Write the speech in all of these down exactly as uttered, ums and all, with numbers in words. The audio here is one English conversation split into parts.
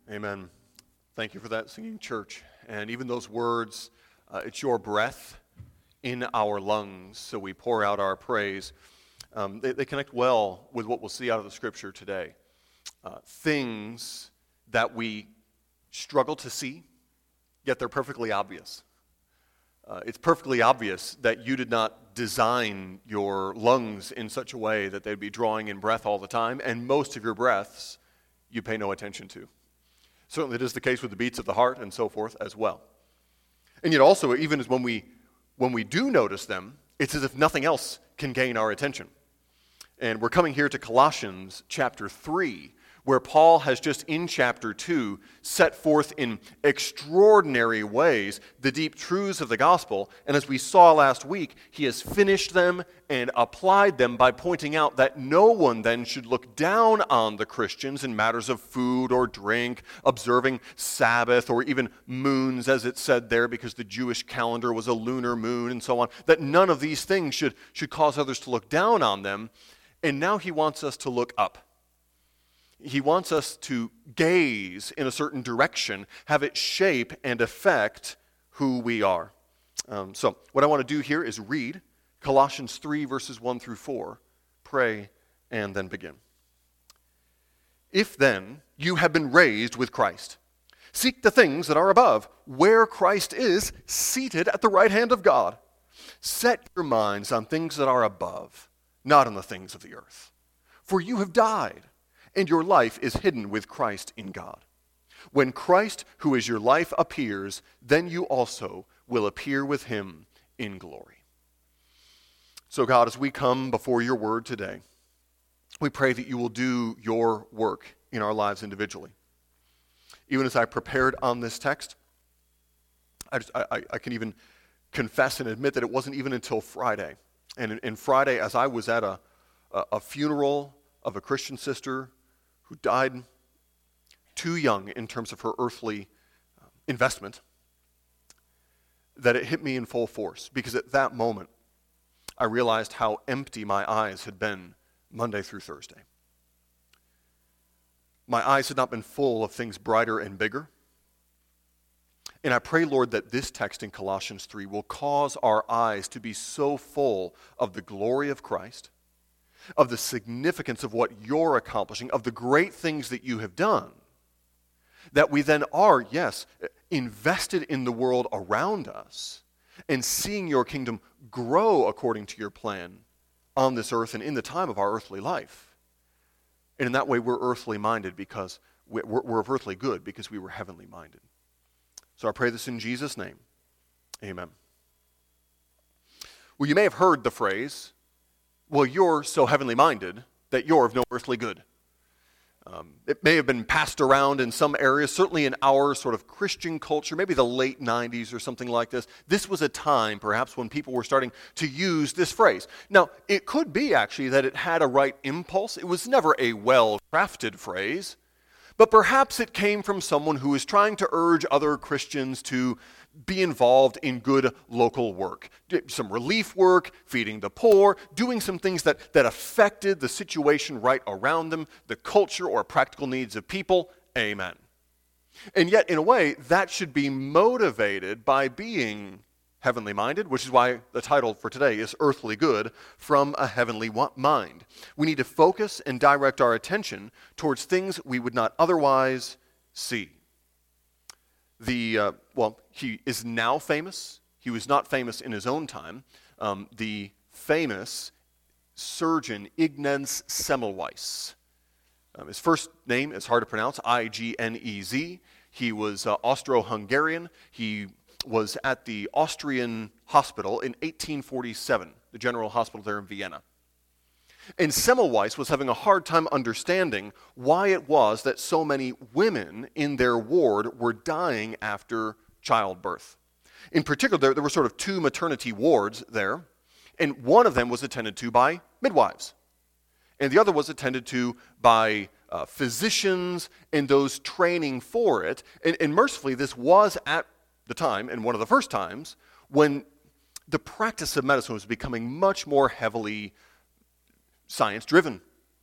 Amen. Thank you for that, singing church. And even those words, uh, it's your breath in our lungs, so we pour out our praise. Um, they, they connect well with what we'll see out of the scripture today. Uh, things that we struggle to see, yet they're perfectly obvious. Uh, it's perfectly obvious that you did not design your lungs in such a way that they'd be drawing in breath all the time, and most of your breaths you pay no attention to. Certainly it is the case with the beats of the heart and so forth as well. And yet also, even as when we when we do notice them, it's as if nothing else can gain our attention. And we're coming here to Colossians chapter three, where Paul has just in chapter two set forth in extraordinary ways the deep truths of the gospel. And as we saw last week, he has finished them and applied them by pointing out that no one then should look down on the Christians in matters of food or drink, observing Sabbath or even moons, as it said there, because the Jewish calendar was a lunar moon and so on, that none of these things should, should cause others to look down on them. And now he wants us to look up. He wants us to gaze in a certain direction, have it shape and affect who we are. Um, so what I want to do here is read Colossians three, verses one through four, pray, and then begin. If then you have been raised with Christ, seek the things that are above, where Christ is seated at the right hand of God. Set your minds on things that are above, not on the things of the earth. For you have died, and your life is hidden with Christ in God. When Christ, who is your life, appears, then you also will appear with him in glory. So God, as we come before your word today, we pray that you will do your work in our lives individually. Even as I prepared on this text, I, just, I, I can even confess and admit that it wasn't even until Friday. And in Friday, as I was at a, a, a funeral of a Christian sister who died too young in terms of her earthly investment, that it hit me in full force. Because at that moment, I realized how empty my eyes had been Monday through Thursday. My eyes had not been full of things brighter and bigger. And I pray, Lord, that this text in Colossians three will cause our eyes to be so full of the glory of Christ, of the significance of what you're accomplishing, of the great things that you have done, that we then are, yes, invested in the world around us and seeing your kingdom grow according to your plan on this earth and in the time of our earthly life. And in that way, we're earthly minded because we're, we're earthly good because we were heavenly minded. So I pray this in Jesus' name. Amen. Well, you may have heard the phrase, well, you're so heavenly minded that you're of no earthly good. Um, it may have been passed around in some areas, certainly in our sort of Christian culture, maybe the late nineties or something like this. This was a time, perhaps, when people were starting to use this phrase. Now, it could be, actually, that it had a right impulse. It was never a well-crafted phrase. But perhaps it came from someone who was trying to urge other Christians to be involved in good local work. Some relief work, feeding the poor, doing some things that, that affected the situation right around them, the culture or practical needs of people. Amen. And yet, in a way, that should be motivated by being heavenly minded, which is why the title for today is Earthly Good from a Heavenly Mind. We need to focus and direct our attention towards things we would not otherwise see. The, uh, well, he is now famous. He was not famous in his own time. Um, the famous surgeon Ignaz Semmelweis. Um, his first name is hard to pronounce, I G N E Z. He was uh, Austro-Hungarian. He was at the Austrian hospital in eighteen forty-seven, the General Hospital there in Vienna. And Semmelweis was having a hard time understanding why it was that so many women in their ward were dying after childbirth. In particular, there, there were sort of two maternity wards there, and one of them was attended to by midwives, and the other was attended to by uh, physicians and those training for it. And, and mercifully, this was at the time, and one of the first times, when the practice of medicine was becoming much more heavily science-driven.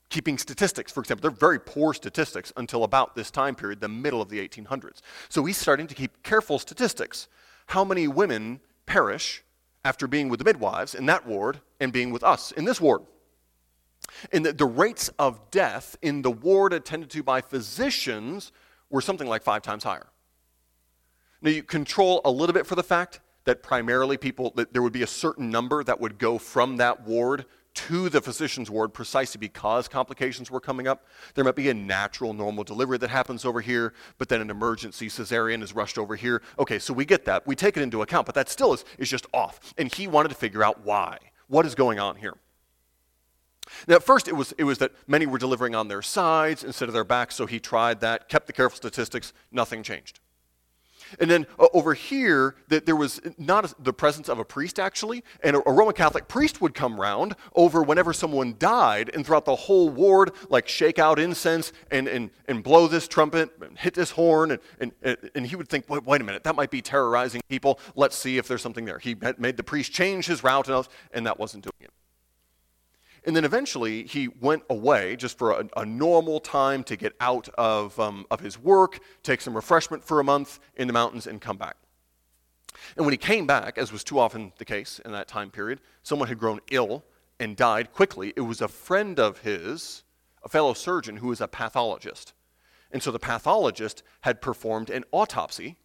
keeping statistics, for example. They're very poor statistics until about this time period, the middle of the eighteen hundreds. So he's starting to keep careful statistics. How many women perish after being with the midwives in that ward and being with us in this ward? And the, the rates of death in the ward attended to by physicians were something like five times higher. Now you control a little bit for the fact that primarily people, that there would be a certain number that would go from that ward to the physician's ward precisely because complications were coming up. There might be a natural, normal delivery that happens over here, but then an emergency cesarean is rushed over here. Okay, so we get that. We take it into account, but that still is, is just off. And he wanted to figure out why. What is going on here? Now, at first, it was, it was that many were delivering on their sides instead of their backs, so he tried that, kept the careful statistics, nothing changed. And then uh, over here, that there was not a, the presence of a priest, actually, and a, a Roman Catholic priest would come round over whenever someone died, and throughout the whole ward, like shake out incense and, and, and blow this trumpet and hit this horn, and, and, and he would think, wait, wait a minute, that might be terrorizing people. Let's see if there's something there. He had made the priest change his route, and, and that wasn't doing it. And then eventually he went away just for a, a normal time to get out of, um, of his work, take some refreshment for a month in the mountains, and come back. And when he came back, as was too often the case in that time period, someone had grown ill and died quickly. It was a friend of his, a fellow surgeon who was a pathologist. And so the pathologist had performed an autopsy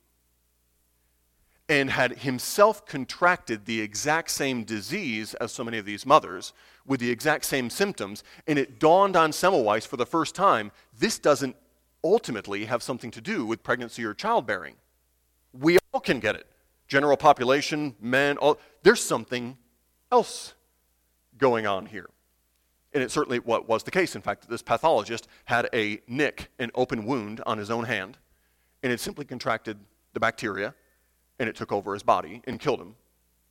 and had himself contracted the exact same disease as so many of these mothers, with the exact same symptoms, and it dawned on Semmelweis for the first time, this doesn't ultimately have something to do with pregnancy or childbearing. We all can get it. General population, men, all, there's something else going on here. And it certainly what was the case. In fact, this pathologist had a nick, an open wound on his own hand, and it simply contracted the bacteria, and it took over his body and killed him.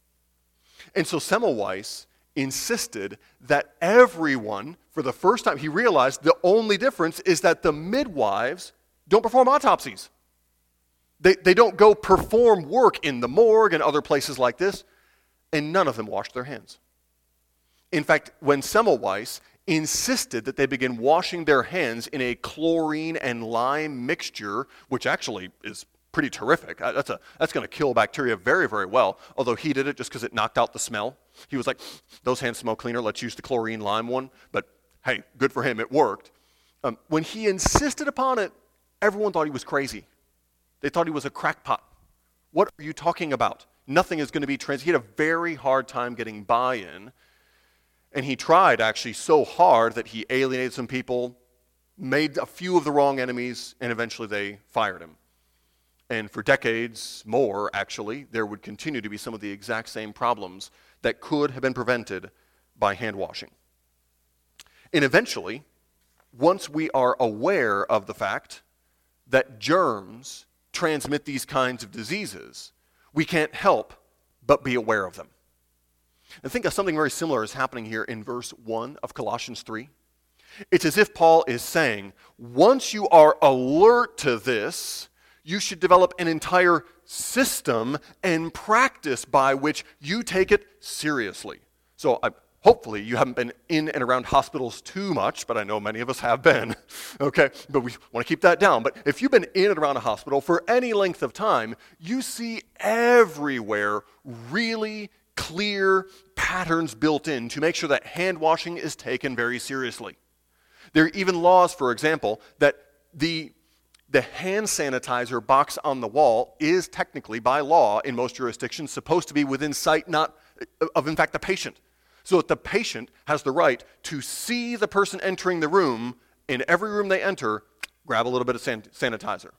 And so Semmelweis insisted that everyone, for the first time, he realized the only difference is that the midwives don't perform autopsies. They, they don't go perform work in the morgue and other places like this, and none of them washed their hands. In fact, when Semmelweis insisted that they begin washing their hands in a chlorine and lime mixture, which actually is pretty terrific. That's a that's going to kill bacteria very, very well, although he did it just because it knocked out the smell. He was like, those hands smell cleaner, let's use the chlorine lime one. But hey, good for him, it worked. Um, when he insisted upon it, everyone thought he was crazy. They thought he was a crackpot. What are you talking about? Nothing is going to be trans. He had a very hard time getting buy-in, and he tried actually so hard that he alienated some people, made a few of the wrong enemies, and eventually they fired him. And for decades more, actually, there would continue to be some of the exact same problems that could have been prevented by hand washing. And eventually, once we are aware of the fact that germs transmit these kinds of diseases, we can't help but be aware of them. And think of something very similar is happening here in verse one of Colossians three. It's as if Paul is saying, once you are alert to this, you should develop an entire system and practice by which you take it seriously. So I, hopefully you haven't been in and around hospitals too much, but I know many of us have been, okay? But we want to keep that down. But if you've been in and around a hospital for any length of time, you see everywhere really clear patterns built in to make sure that hand washing is taken very seriously. There are even laws, for example, that the The hand sanitizer box on the wall is technically, by law, in most jurisdictions, supposed to be within sight not of, in fact, the patient. So that the patient has the right to see the person entering the room, in every room they enter, grab a little bit of san- sanitizer.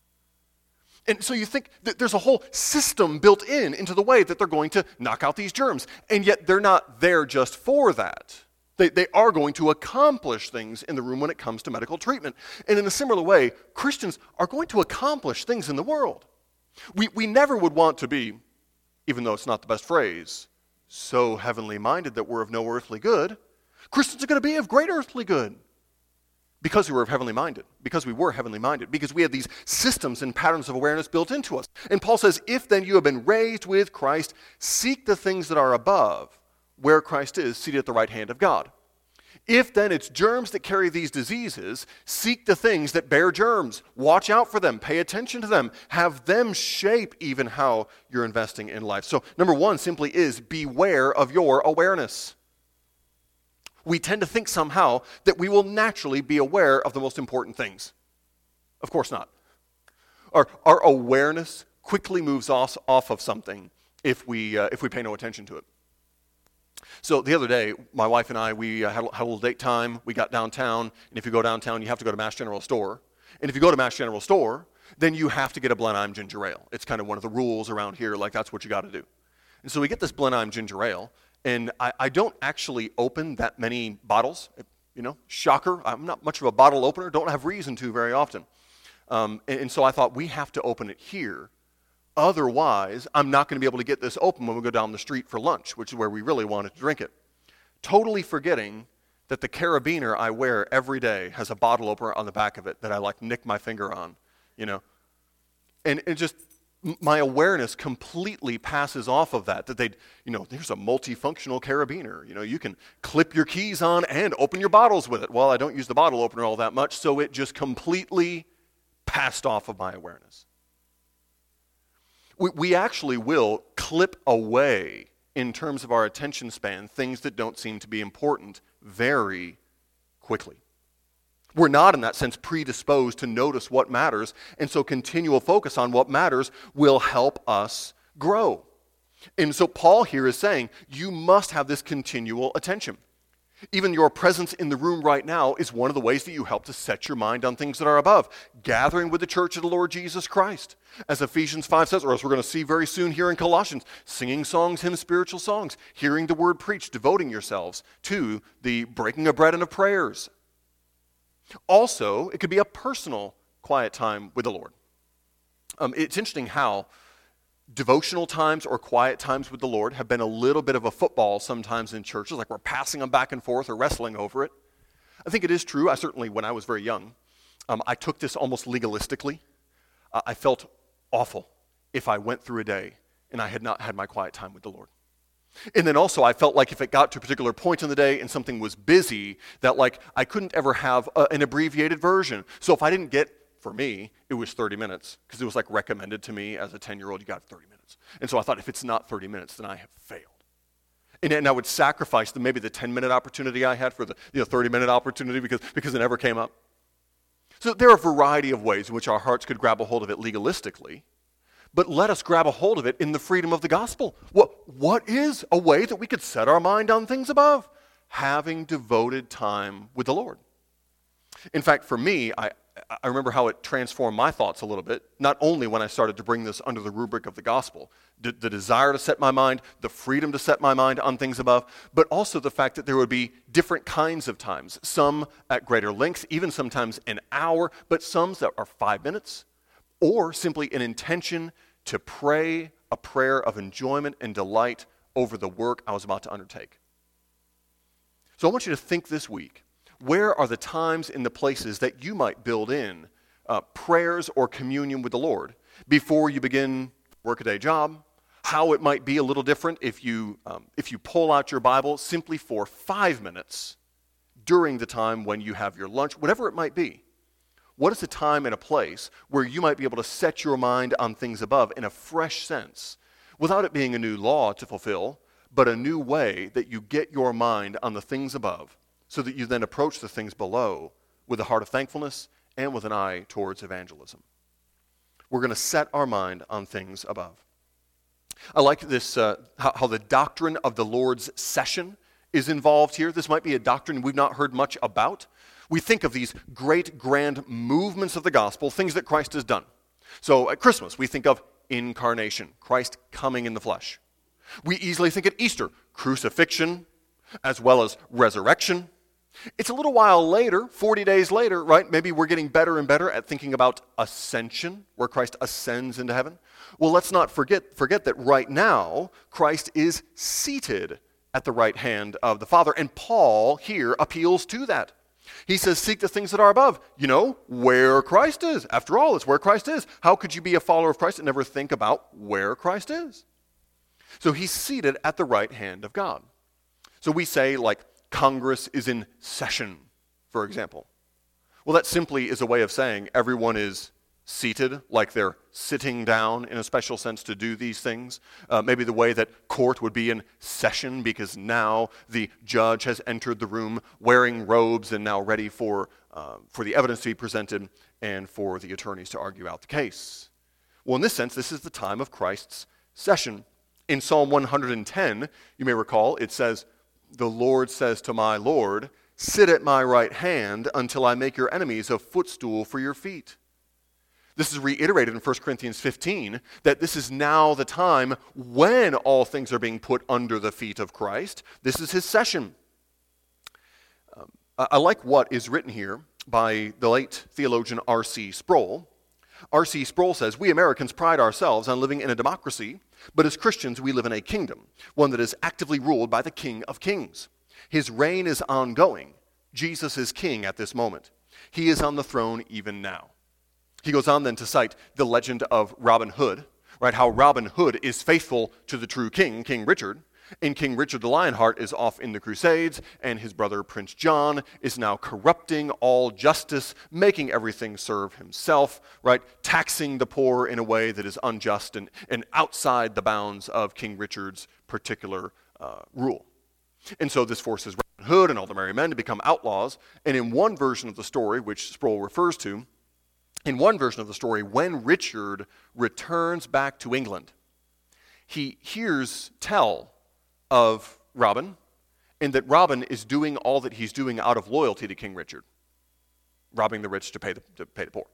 And so you think that there's a whole system built in into the way that they're going to knock out these germs. And yet they're not there just for that. They, they are going to accomplish things in the room when it comes to medical treatment. And in a similar way, Christians are going to accomplish things in the world. We, we never would want to be, even though it's not the best phrase, so heavenly minded that we're of no earthly good. Christians are going to be of great earthly good because we were heavenly minded, because we were heavenly minded, because we have these systems and patterns of awareness built into us. And Paul says, if then you have been raised with Christ, seek the things that are above, where Christ is, seated at the right hand of God. If then it's germs that carry these diseases, seek the things that bear germs. Watch out for them. Pay attention to them. Have them shape even how you're investing in life. So number one simply is beware of your awareness. We tend to think somehow that we will naturally be aware of the most important things. Of course not. Our, our awareness quickly moves off, off of something if we, uh, if we pay no attention to it. So the other day, my wife and I, we uh, had, had a little date time. We got downtown, and if you go downtown, you have to go to Mass General Store. And if you go to Mass General Store, then you have to get a Blenheim ginger ale. It's kind of one of the rules around here, like that's what you got to do. And so we get this Blenheim ginger ale, and I, I don't actually open that many bottles. You know, shocker, I'm not much of a bottle opener, don't have reason to very often. Um, and, and so I thought, we have to open it here. Otherwise, I'm not going to be able to get this open when we go down the street for lunch, which is where we really wanted to drink it. Totally forgetting that the carabiner I wear every day has a bottle opener on the back of it that I like nick my finger on, you know. And it just, my awareness completely passes off of that, that they'd, you know, there's a multifunctional carabiner. You know, you can clip your keys on and open your bottles with it. Well, I don't use the bottle opener all that much, so it just completely passed off of my awareness. We, we actually will clip away, in terms of our attention span, things that don't seem to be important very quickly. We're not, in that sense, predisposed to notice what matters, and so continual focus on what matters will help us grow. And so Paul here is saying, you must have this continual attention. Even your presence in the room right now is one of the ways that you help to set your mind on things that are above. Gathering with the church of the Lord Jesus Christ. As Ephesians five says, or as we're going to see very soon here in Colossians, singing songs, hymns, spiritual songs, hearing the word preached, devoting yourselves to the breaking of bread and of prayers. Also, it could be a personal quiet time with the Lord. Um, it's interesting how devotional times or quiet times with the Lord have been a little bit of a football sometimes in churches, like we're passing them back and forth or wrestling over it. I think it is true. I certainly, when I was very young, um, I took this almost legalistically. Uh, I felt awful if I went through a day and I had not had my quiet time with the Lord. And then also I felt like if it got to a particular point in the day and something was busy, that like I couldn't ever have a, an abbreviated version. So if I didn't get, for me, it was thirty minutes, because it was like recommended to me as a ten-year-old, you got thirty minutes. And so I thought, if it's not thirty minutes, then I have failed. And, and I would sacrifice the, maybe the ten-minute opportunity I had for the you know, thirty-minute opportunity because, because it never came up. So there are a variety of ways in which our hearts could grab a hold of it legalistically, but let us grab a hold of it in the freedom of the gospel. What, what is a way that we could set our mind on things above? Having devoted time with the Lord. In fact, for me, I, I remember how it transformed my thoughts a little bit, not only when I started to bring this under the rubric of the gospel, the, the desire to set my mind, the freedom to set my mind on things above, but also the fact that there would be different kinds of times, some at greater lengths, even sometimes an hour, but some that are five minutes, or simply an intention to pray a prayer of enjoyment and delight over the work I was about to undertake. So I want you to think this week, where are the times and the places that you might build in uh, prayers or communion with the Lord before you begin work-a-day job? How it might be a little different if you um, if you pull out your Bible simply for five minutes during the time when you have your lunch, whatever it might be. What is a time and a place where you might be able to set your mind on things above in a fresh sense, without it being a new law to fulfill, but a new way that you get your mind on the things above, so that you then approach the things below with a heart of thankfulness and with an eye towards evangelism. We're going to set our mind on things above. I like this, uh, how, how the doctrine of the Lord's session is involved here. This might be a doctrine we've not heard much about. We think of these great, grand movements of the gospel, things that Christ has done. So at Christmas, we think of incarnation, Christ coming in the flesh. We easily think at Easter, crucifixion, as well as resurrection. It's a little while later, forty days later, right? Maybe we're getting better and better at thinking about ascension, where Christ ascends into heaven. Well, let's not forget, forget that right now, Christ is seated at the right hand of the Father, and Paul here appeals to that. He says, seek the things that are above. You know, where Christ is. After all, it's where Christ is. How could you be a follower of Christ and never think about where Christ is? So he's seated at the right hand of God. So we say, like, Congress is in session, for example. Well, that simply is a way of saying everyone is seated, like they're sitting down in a special sense to do these things. Uh, maybe the way that court would be in session because now the judge has entered the room wearing robes and now ready for, uh, for the evidence to be presented and for the attorneys to argue out the case. Well, in this sense, this is the time of Christ's session. In Psalm one hundred ten, you may recall, it says, "The Lord says to my Lord, sit at my right hand until I make your enemies a footstool for your feet." This is reiterated in First Corinthians fifteen, that this is now the time when all things are being put under the feet of Christ. This is his session. Um, I like what is written here by the late theologian R C Sproul. R C Sproul says, "We Americans pride ourselves on living in a democracy, but as Christians we live in a kingdom, one that is actively ruled by the King of Kings. His reign is ongoing. Jesus is king at this moment. He is on the throne even now." He goes on then to cite the legend of Robin Hood, right? How Robin Hood is faithful to the true king, King Richard, and King Richard the Lionheart is off in the Crusades, and his brother Prince John is now corrupting all justice, making everything serve himself, right? Taxing the poor in a way that is unjust and, and outside the bounds of King Richard's particular uh, rule. And so this forces Robin Hood and all the merry men to become outlaws, and in one version of the story, which Sproul refers to, in one version of the story, when Richard returns back to England, he hears tell of Robin, and that Robin is doing all that he's doing out of loyalty to King Richard, robbing the rich to pay the, to pay the poor.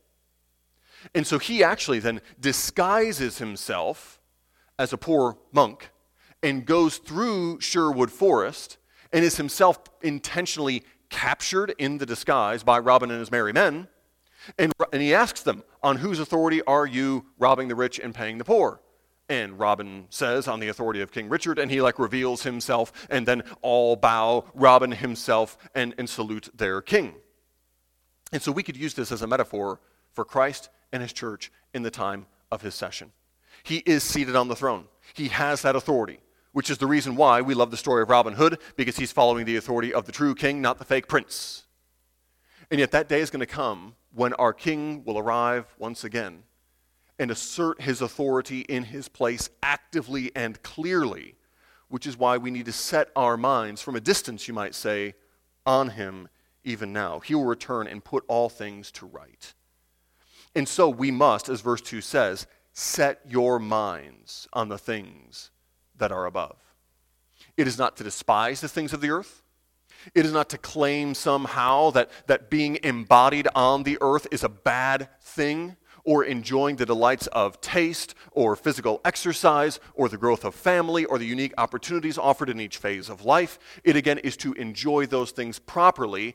And so he actually then disguises himself as a poor monk and goes through Sherwood Forest and is himself intentionally captured in the disguise by Robin and his merry men. And, and he asks them, "On whose authority are you robbing the rich and paying the poor?" And Robin says, "On the authority of King Richard," and he like reveals himself, and then all bow Robin himself and, and salute their king. And so we could use this as a metaphor for Christ and his church in the time of his session. He is seated on the throne. He has that authority, which is the reason why we love the story of Robin Hood, because he's following the authority of the true king, not the fake prince. And yet that day is going to come when our king will arrive once again and assert his authority in his place actively and clearly, which is why we need to set our minds from a distance, you might say, on him even now. He will return and put all things to right. And so we must, as verse two says, set your minds on the things that are above. It is not to despise the things of the earth. It is not to claim somehow that, that being embodied on the earth is a bad thing, or enjoying the delights of taste or physical exercise or the growth of family or the unique opportunities offered in each phase of life. It again is to enjoy those things properly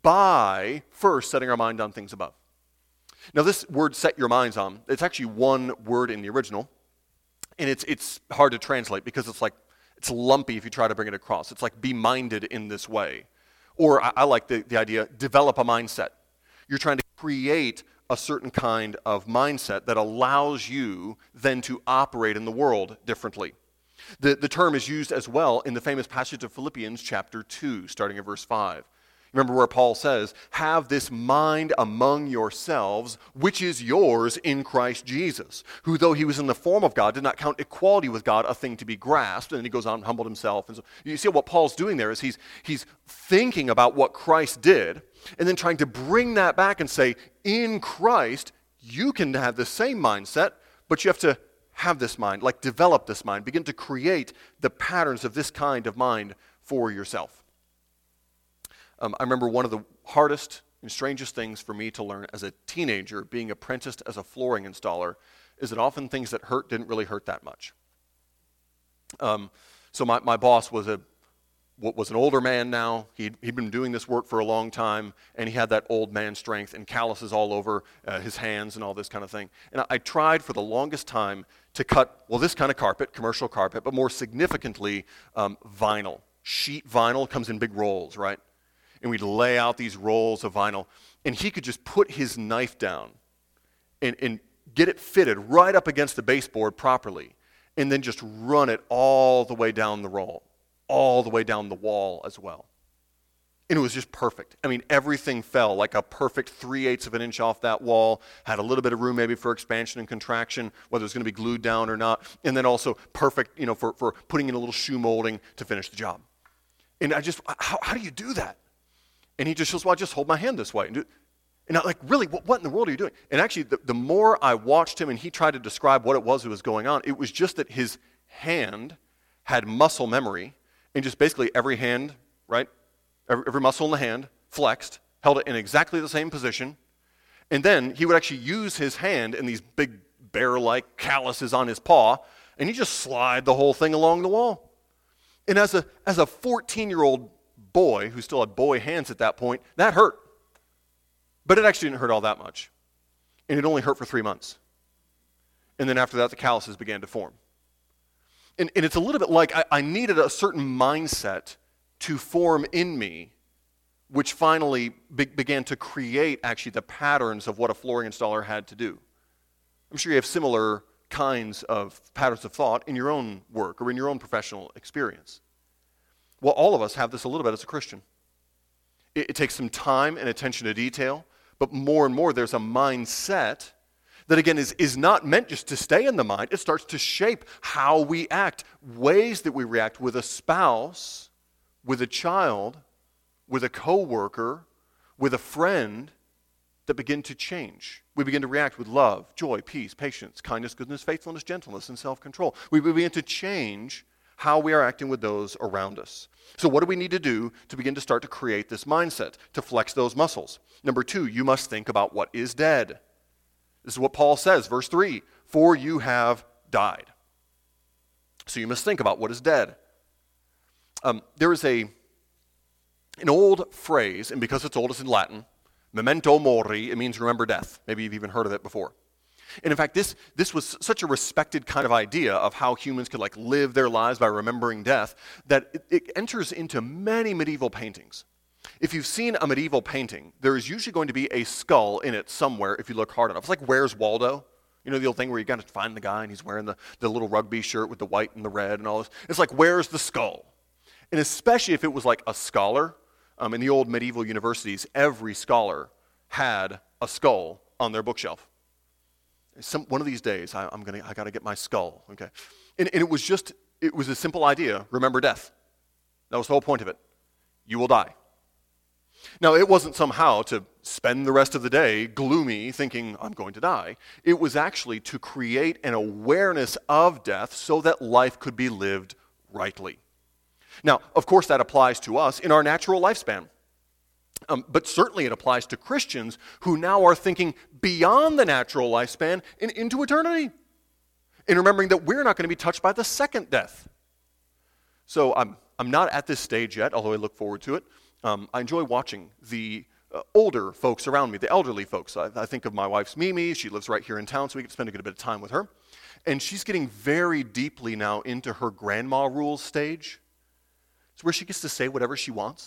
by first setting our mind on things above. Now this word "set your minds on," it's actually one word in the original, and it's it's hard to translate because it's like it's lumpy if you try to bring it across. It's like be minded in this way. Or I, I like the, the idea, develop a mindset. You're trying to create a certain kind of mindset that allows you then to operate in the world differently. The, the term is used as well in the famous passage of Philippians chapter two, starting at verse five. Remember where Paul says, "Have this mind among yourselves, which is yours in Christ Jesus, who though he was in the form of God, did not count equality with God a thing to be grasped." And then he goes on and humbled himself. And so you see what Paul's doing there is he's, he's thinking about what Christ did, and then trying to bring that back and say, in Christ, you can have the same mindset, but you have to have this mind, like develop this mind, begin to create the patterns of this kind of mind for yourself. Um, I remember one of the hardest and strangest things for me to learn as a teenager, being apprenticed as a flooring installer, is that often things that hurt didn't really hurt that much. Um, so my, my boss was a was an older man now. He'd, he'd been doing this work for a long time, and he had that old man strength and calluses all over uh, his hands and all this kind of thing. And I, I tried for the longest time to cut, well, this kind of carpet, commercial carpet, but more significantly, um, vinyl. Sheet vinyl comes in big rolls, right? And we'd lay out these rolls of vinyl, and he could just put his knife down and, and get it fitted right up against the baseboard properly, and then just run it all the way down the roll, all the way down the wall as well. And it was just perfect. I mean, everything fell like a perfect three-eighths of an inch off that wall, had a little bit of room maybe for expansion and contraction, whether it was going to be glued down or not, and then also perfect, you know, for, for putting in a little shoe molding to finish the job. And I just, how, how do you do that? And he just goes, well, I just hold my hand this way. And, do, and I'm like, really, what, what in the world are you doing? And actually, the, the more I watched him and he tried to describe what it was that was going on, it was just that his hand had muscle memory, and just basically every hand, right, every, every muscle in the hand flexed, held it in exactly the same position, and then he would actually use his hand in these big bear-like calluses on his paw, and he just slide the whole thing along the wall. And as a as a fourteen-year-old boy who still had boy hands at that point, that hurt. But it actually didn't hurt all that much. And it only hurt for three months. And then after that, the calluses began to form. And, and it's a little bit like I, I needed a certain mindset to form in me, which finally be, began to create actually the patterns of what a flooring installer had to do. I'm sure you have similar kinds of patterns of thought in your own work or in your own professional experience. Well, all of us have this a little bit as a Christian. It, it takes some time and attention to detail, but more and more there's a mindset that, again, is, is not meant just to stay in the mind. It starts to shape how we act, ways that we react with a spouse, with a child, with a coworker, with a friend, that begin to change. We begin to react with love, joy, peace, patience, kindness, goodness, faithfulness, gentleness, and self-control. We begin to change how we are acting with those around us. So what do we need to do to begin to start to create this mindset, to flex those muscles? Number two, you must think about what is dead. This is what Paul says, verse three, for you have died. So you must think about what is dead. Um, there is a an old phrase, and because it's old, it's in Latin, memento mori, it means remember death. Maybe you've even heard of it before. And in fact, this, this was such a respected kind of idea of how humans could like live their lives by remembering death that it, it enters into many medieval paintings. If you've seen a medieval painting, there is usually going to be a skull in it somewhere if you look hard enough. It's like Where's Waldo? You know the old thing where you got to find the guy and he's wearing the, the little rugby shirt with the white and the red and all this. It's like, where's the skull? And especially if it was like a scholar, um, in the old medieval universities, every scholar had a skull on their bookshelf. Some, one of these days, I, I'm gonna, I got to get my skull, okay? And, and it was just, it was a simple idea, remember death. That was the whole point of it. You will die. Now, it wasn't somehow to spend the rest of the day gloomy, thinking, I'm going to die. It was actually to create an awareness of death so that life could be lived rightly. Now, of course, that applies to us in our natural lifespan. Um, but certainly it applies to Christians who now are thinking beyond the natural lifespan and into eternity. And remembering that we're not going to be touched by the second death. So I'm, I'm not at this stage yet, although I look forward to it. Um, I enjoy watching the uh, older folks around me, the elderly folks. I, I think of my wife's Mimi. She lives right here in town, so we get to spend a good bit of time with her. And she's getting very deeply now into her grandma rules stage. It's where she gets to say whatever she wants.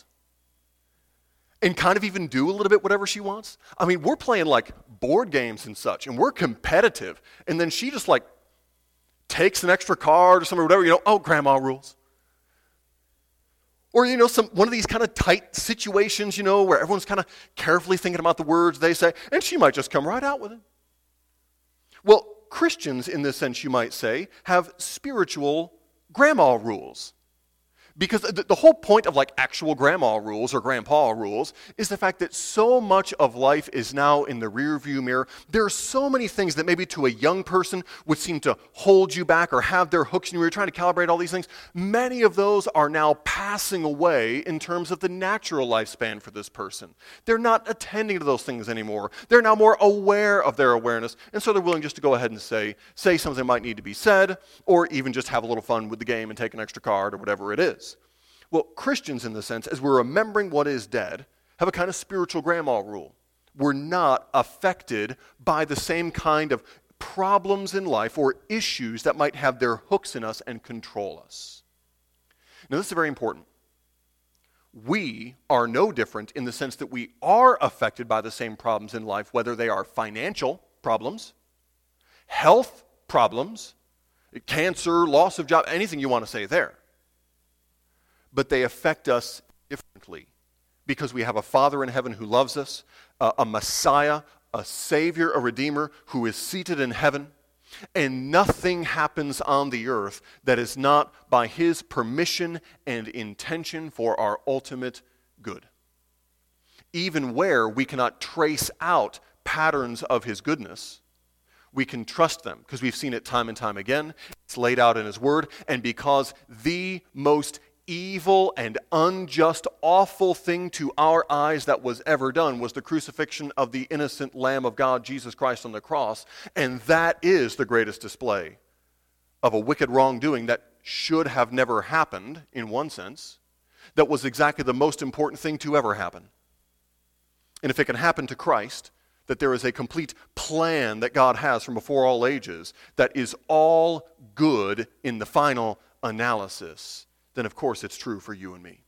And kind of even do a little bit whatever she wants. I mean, we're playing like board games and such, and we're competitive. And then she just like takes an extra card or something, or whatever, you know, oh, grandma rules. Or, you know, some one of these kind of tight situations, you know, where everyone's kind of carefully thinking about the words they say, and she might just come right out with it. Well, Christians, in this sense, you might say, have spiritual grandma rules. Because the, the whole point of like actual grandma rules or grandpa rules is the fact that so much of life is now in the rearview mirror. There are so many things that maybe to a young person would seem to hold you back or have their hooks, and you're trying to calibrate all these things. Many of those are now passing away in terms of the natural lifespan for this person. They're not attending to those things anymore. They're now more aware of their awareness, and so they're willing just to go ahead and say, say something that might need to be said, or even just have a little fun with the game and take an extra card or whatever it is. Well, Christians, in the sense, as we're remembering what is dead, have a kind of spiritual grandma rule. We're not affected by the same kind of problems in life or issues that might have their hooks in us and control us. Now, this is very important. We are no different in the sense that we are affected by the same problems in life, whether they are financial problems, health problems, cancer, loss of job, anything you want to say there. But they affect us differently because we have a Father in heaven who loves us, a, a Messiah, a Savior, a Redeemer who is seated in heaven, and nothing happens on the earth that is not by his permission and intention for our ultimate good. Even where we cannot trace out patterns of his goodness, we can trust them because we've seen it time and time again. It's laid out in his word, and because the most evil and unjust, awful thing to our eyes that was ever done was the crucifixion of the innocent Lamb of God, Jesus Christ, on the cross. And that is the greatest display of a wicked wrongdoing that should have never happened, in one sense, that was exactly the most important thing to ever happen. And if it can happen to Christ, that there is a complete plan that God has from before all ages that is all good in the final analysis, then of course it's true for you and me.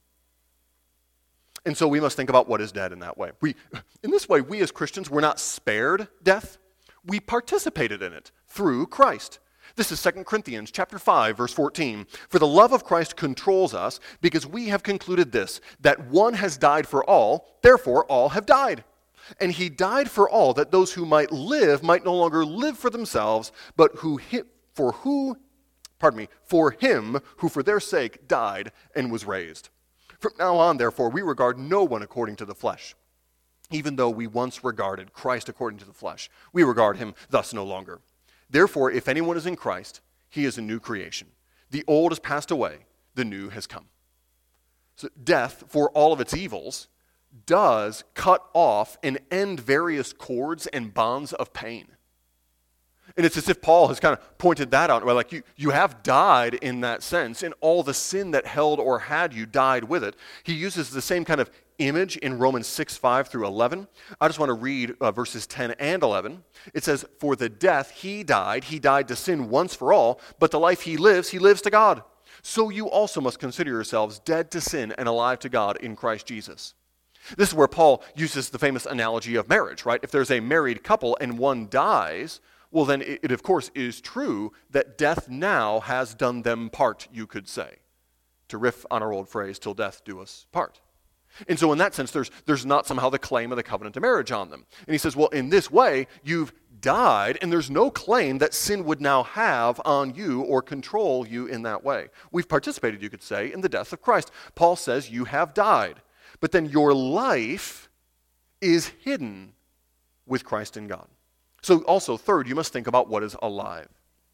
And so we must think about what is dead in that way. We, in this way, we as Christians, we're not spared death. We participated in it through Christ. This is Second Corinthians chapter five, verse fourteen. For the love of Christ controls us, because we have concluded this, that one has died for all, therefore all have died. And he died for all, that those who might live might no longer live for themselves, but who for who Pardon me, for him who for their sake died and was raised. From now on, therefore, we regard no one according to the flesh. Even though we once regarded Christ according to the flesh, we regard him thus no longer. Therefore, if anyone is in Christ, he is a new creation. The old has passed away, the new has come. So death, for all of its evils, does cut off and end various cords and bonds of pain. And it's as if Paul has kind of pointed that out. Like you, you have died in that sense, and all the sin that held or had you died with it. He uses the same kind of image in Romans six, five through eleven. I just want to read uh, verses ten and eleven. It says, for the death he died, he died to sin once for all, but the life he lives, he lives to God. So you also must consider yourselves dead to sin and alive to God in Christ Jesus. This is where Paul uses the famous analogy of marriage, right? If there's a married couple and one dies, well, then it, it, of course, is true that death now has done them part, you could say. To riff on our old phrase, till death do us part. And so in that sense, there's, there's not somehow the claim of the covenant of marriage on them. And he says, well, in this way, you've died, and there's no claim that sin would now have on you or control you in that way. We've participated, you could say, in the death of Christ. Paul says you have died, but then your life is hidden with Christ in God. So also, third, you must think about what is alive.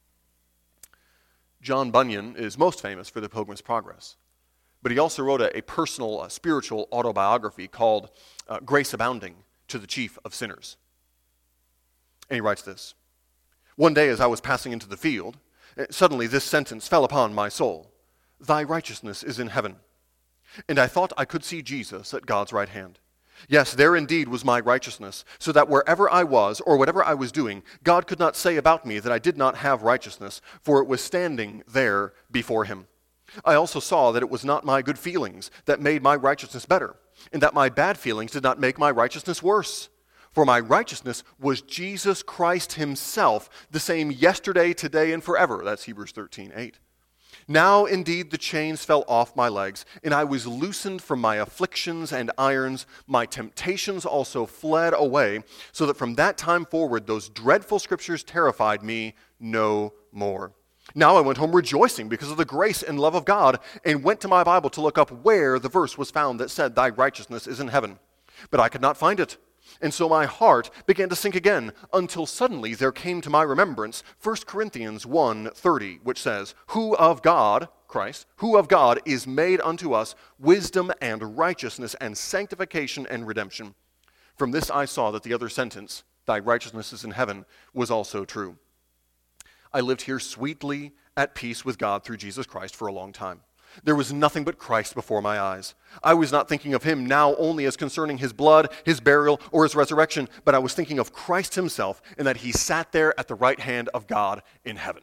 John Bunyan is most famous for The Pilgrim's Progress, but he also wrote a, a personal, a spiritual autobiography called uh, Grace Abounding to the Chief of Sinners. And he writes this, one day as I was passing into the field, suddenly this sentence fell upon my soul, thy righteousness is in heaven. And I thought I could see Jesus at God's right hand. Yes, there indeed was my righteousness, so that wherever I was or whatever I was doing, God could not say about me that I did not have righteousness, for it was standing there before him. I also saw that it was not my good feelings that made my righteousness better, and that my bad feelings did not make my righteousness worse. For my righteousness was Jesus Christ himself, the same yesterday, today, and forever. That's Hebrews thirteen eight. Now indeed the chains fell off my legs, and I was loosened from my afflictions and irons. My temptations also fled away, so that from that time forward those dreadful scriptures terrified me no more. Now I went home rejoicing because of the grace and love of God, and went to my Bible to look up where the verse was found that said, thy righteousness is in heaven. But I could not find it. And so my heart began to sink again, until suddenly there came to my remembrance First Corinthians one thirty, which says, who of God, Christ, who of God is made unto us wisdom and righteousness and sanctification and redemption. From this I saw that the other sentence, thy righteousness is in heaven, was also true. I lived here sweetly at peace with God through Jesus Christ for a long time. There was nothing but Christ before my eyes. I was not thinking of him now only as concerning his blood, his burial, or his resurrection, but I was thinking of Christ himself and that he sat there at the right hand of God in heaven.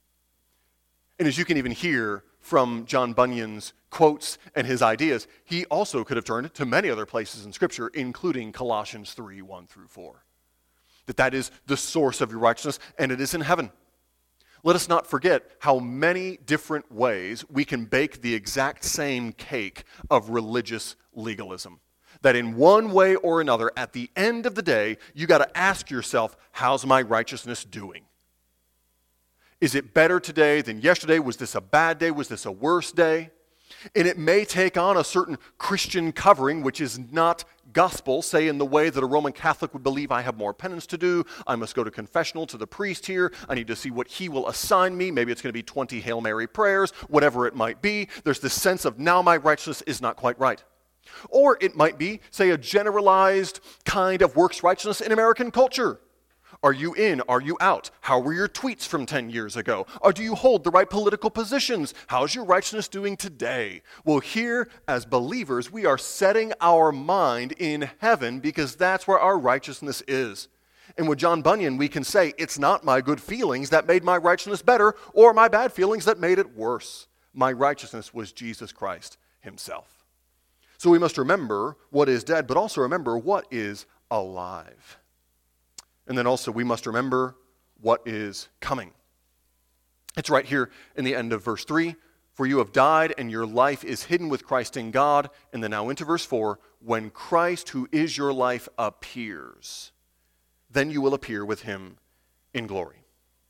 And as you can even hear from John Bunyan's quotes and his ideas, he also could have turned to many other places in Scripture, including Colossians three, one through four. That that is the source of your righteousness, and it is in heaven. Let us not forget how many different ways we can bake the exact same cake of religious legalism. that in one way or another, at the end of the day, you got to ask yourself, how's my righteousness doing? Is it better today than yesterday? Was this a bad day? Was this a worse day? And it may take on a certain Christian covering, which is not gospel, say in the way that a Roman Catholic would believe I have more penance to do, I must go to confessional to the priest here, I need to see what he will assign me, maybe it's going to be twenty Hail Mary prayers, whatever it might be. There's this sense of now my righteousness is not quite right. Or it might be, say, a generalized kind of works righteousness in American culture. Are you in? Are you out? How were your tweets from ten years ago? Or do you hold the right political positions? How's your righteousness doing today? Well, here as believers, we are setting our mind in heaven because that's where our righteousness is. And with John Bunyan, we can say, it's not my good feelings that made my righteousness better or my bad feelings that made it worse. My righteousness was Jesus Christ himself. So we must remember what is dead, but also remember what is alive. And then also we must remember what is coming. It's right here in the end of verse three. For you have died and your life is hidden with Christ in God. And then now into verse four. When Christ, who is your life, appears, then you will appear with him in glory.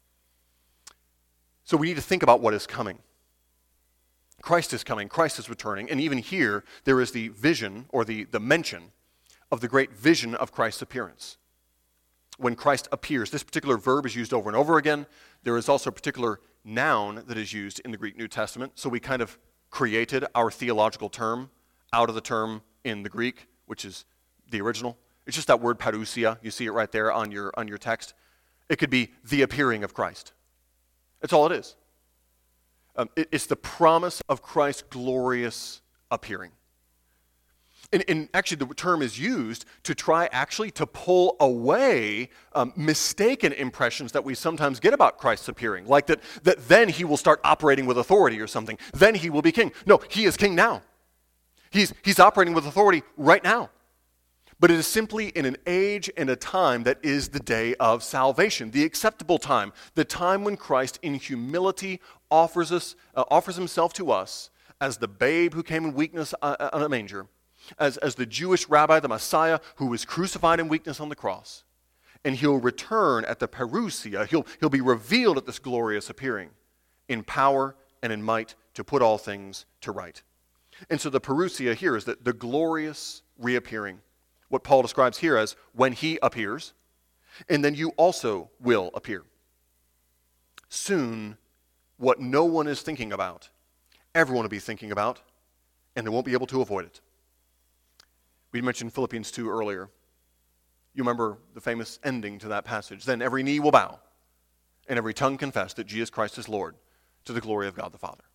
So we need to think about what is coming. Christ is coming. Christ is returning. And even here, there is the vision or the, the mention of the great vision of Christ's appearance. When Christ appears, this particular verb is used over and over again. There is also a particular noun that is used in the Greek New Testament. So we kind of created our theological term out of the term in the Greek, which is the original. It's just that word parousia. You see it right there on your, on your text. It could be the appearing of Christ. That's all it is. Um, it, it's the promise of Christ's glorious appearing. And, and actually the term is used to try actually to pull away um, mistaken impressions that we sometimes get about Christ's appearing. Like that, that then he will start operating with authority or something. Then he will be king. No, he is king now. He's, he's operating with authority right now. But it is simply in an age and a time that is the day of salvation, the acceptable time, the time when Christ in humility offers us, uh, offers himself to us as the babe who came in weakness uh, on a manger, As, as the Jewish rabbi, the Messiah, who was crucified in weakness on the cross. And he'll return at the parousia. He'll, he'll be revealed at this glorious appearing in power and in might to put all things to right. And so the parousia here is that the glorious reappearing, what Paul describes here as when he appears, and then you also will appear. Soon, what no one is thinking about, everyone will be thinking about, and they won't be able to avoid it. We mentioned Philippians two earlier. You remember the famous ending to that passage. Then every knee will bow, and every tongue confess that Jesus Christ is Lord, to the glory of God the Father.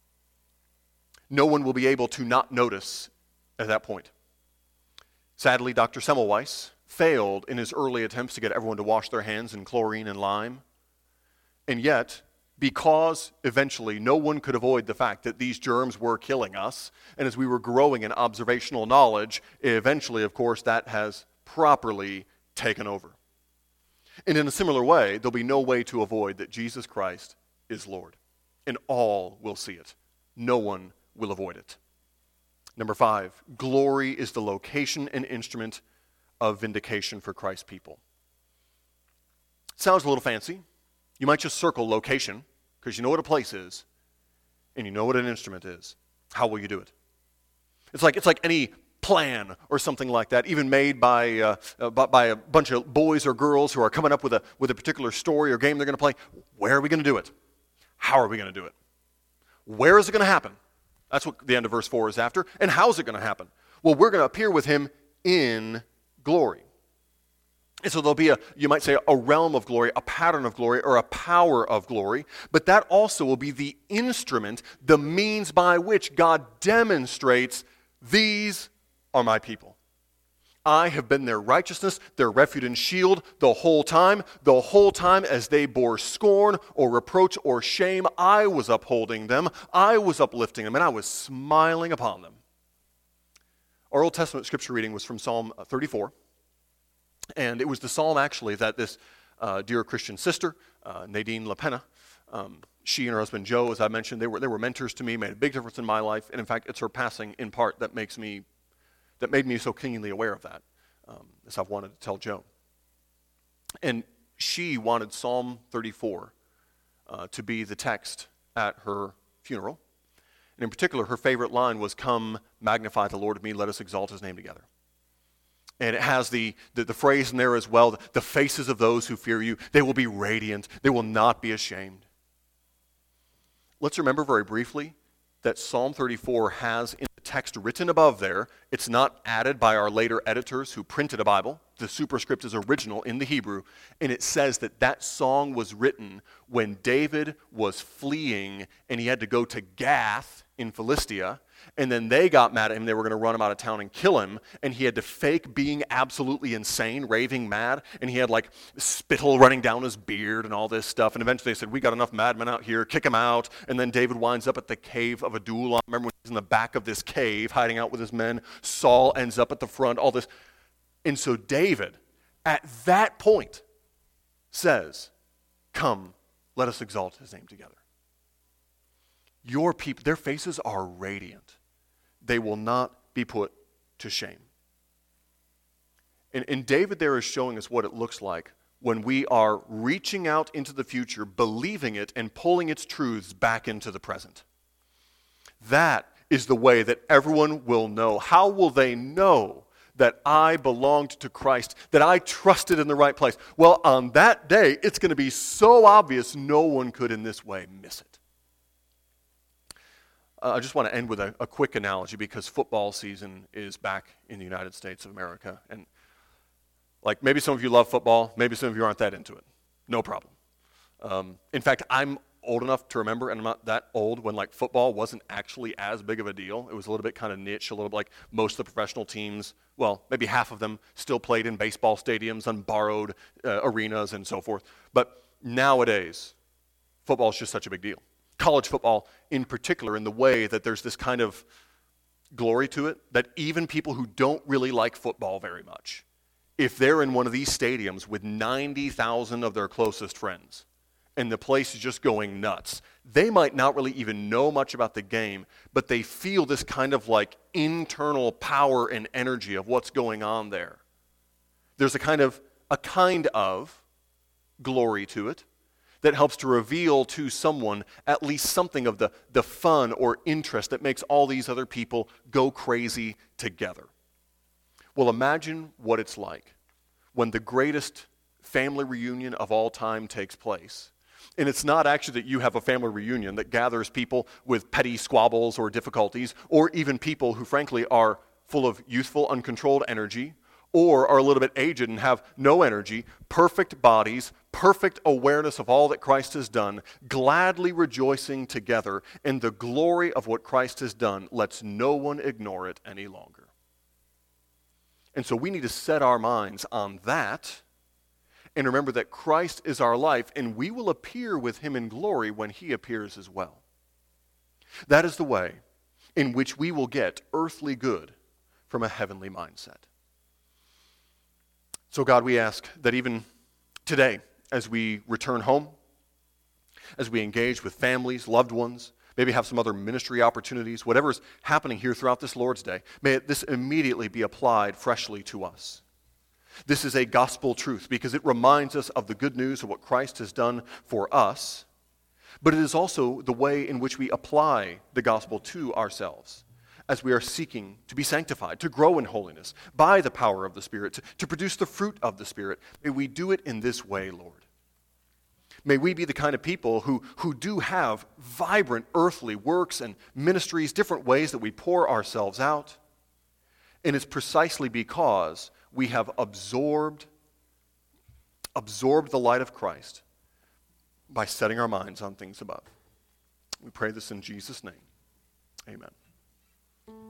No one will be able to not notice at that point. Sadly, Doctor Semmelweis failed in his early attempts to get everyone to wash their hands in chlorine and lime. And yet, because eventually no one could avoid the fact that these germs were killing us, and as we were growing in observational knowledge, eventually, of course, that has properly taken over. And in a similar way, there'll be no way to avoid that Jesus Christ is Lord, and all will see it. No one will avoid it. Number five, glory is the location and instrument of vindication for Christ's people. Sounds a little fancy. You might just circle location, because you know what a place is, and you know what an instrument is. How will you do it? It's like it's like any plan or something like that, even made by uh, uh, by a bunch of boys or girls who are coming up with a with a particular story or game they're going to play. Where are we going to do it? How are we going to do it? Where is it going to happen? That's what the end of verse four is after. And how is it going to happen? Well, we're going to appear with him in glory. And so there'll be a, you might say, a realm of glory, a pattern of glory, or a power of glory. But that also will be the instrument, the means by which God demonstrates, these are my people. I have been their righteousness, their refuge and shield the whole time. The whole time as they bore scorn or reproach or shame, I was upholding them. I was uplifting them, and I was smiling upon them. Our Old Testament scripture reading was from Psalm thirty-four. And it was the psalm, actually, that this uh, dear Christian sister, uh, Nadine LaPena, um, she and her husband Joe, as I mentioned, they were they were mentors to me, made a big difference in my life. And in fact, it's her passing in part that makes me that made me so keenly aware of that, um, as I've wanted to tell Joe. And she wanted Psalm thirty-four uh, to be the text at her funeral. And in particular, her favorite line was, "Come, magnify the Lord with me, let us exalt his name together." And it has the, the, the phrase in there as well, the faces of those who fear you, they will be radiant, they will not be ashamed. Let's remember very briefly that Psalm thirty-four has in the text written above there, it's not added by our later editors who printed a Bible. The superscript is original in the Hebrew, and it says that that song was written when David was fleeing and he had to go to Gath in Philistia, and then they got mad at him. They were going to run him out of town and kill him, and he had to fake being absolutely insane, raving mad, and he had like spittle running down his beard and all this stuff, and eventually they said, "We got enough madmen out here, kick him out," and then David winds up at the cave of Adullam. Remember when he's in the back of this cave hiding out with his men? Saul ends up at the front, all this. And so David, at that point, says, "Come, let us exalt his name together." Your people, their faces are radiant. They will not be put to shame. And, and David there is showing us what it looks like when we are reaching out into the future, believing it, and pulling its truths back into the present. That is the way that everyone will know. How will they know that I belonged to Christ, that I trusted in the right place? Well, on that day, it's going to be so obvious no one could in this way miss it. Uh, I just want to end with a, a quick analogy because football season is back in the United States of America. And like maybe some of you love football, maybe some of you aren't that into it. No problem. Um, in fact, I'm old enough to remember, and I'm not that old, when like football wasn't actually as big of a deal. It was a little bit kind of niche, a little bit like most of the professional teams, well, maybe half of them still played in baseball stadiums on borrowed uh, arenas and so forth. But nowadays, football is just such a big deal. College football in particular, in the way that there's this kind of glory to it, that even people who don't really like football very much, if they're in one of these stadiums with ninety thousand of their closest friends, and the place is just going nuts, they might not really even know much about the game, but they feel this kind of like internal power and energy of what's going on there. There's a kind of, a kind of glory to it that helps to reveal to someone at least something of the, the fun or interest that makes all these other people go crazy together. Well, imagine what it's like when the greatest family reunion of all time takes place. And it's not actually that you have a family reunion that gathers people with petty squabbles or difficulties, or even people who frankly are full of youthful, uncontrolled energy, or are a little bit aged and have no energy, perfect bodies, perfect awareness of all that Christ has done, gladly rejoicing together in the glory of what Christ has done, lets no one ignore it any longer. And so we need to set our minds on that and remember that Christ is our life, and we will appear with him in glory when he appears as well. That is the way in which we will get earthly good from a heavenly mindset. So God, we ask that even today, as we return home, as we engage with families, loved ones, maybe have some other ministry opportunities, whatever is happening here throughout this Lord's Day, may this immediately be applied freshly to us. This is a gospel truth because it reminds us of the good news of what Christ has done for us, but it is also the way in which we apply the gospel to ourselves as we are seeking to be sanctified, to grow in holiness by the power of the Spirit, to, to produce the fruit of the Spirit. May we do it in this way, Lord. May we be the kind of people who, who do have vibrant earthly works and ministries, different ways that we pour ourselves out. And it's precisely because we have absorbed, absorbed the light of Christ by setting our minds on things above. We pray this in Jesus' name. Amen.